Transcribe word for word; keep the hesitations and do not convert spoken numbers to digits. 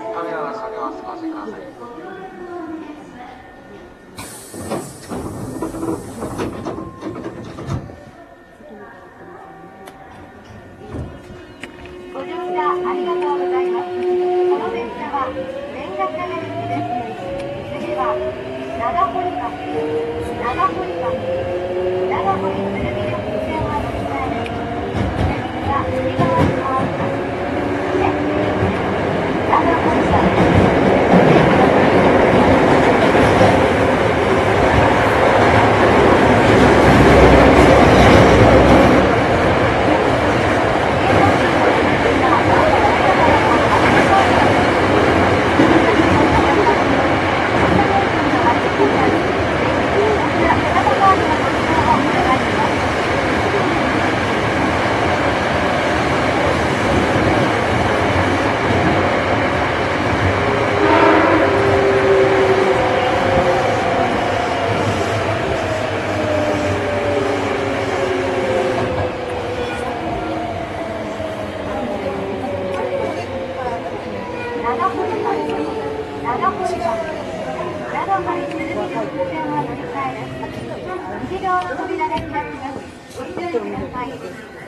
カメラの車両は少しください。 ご乗車ありがとうございます。この電車は連絡が行きです。次は長堀間、長堀間、長堀鶴見緑線は乗り換えです。列が右側に回ります。長堀間。長堀間、長堀間、長堀鶴見緑線は乗り換えです。右側の扉が開きます。ご注意ください。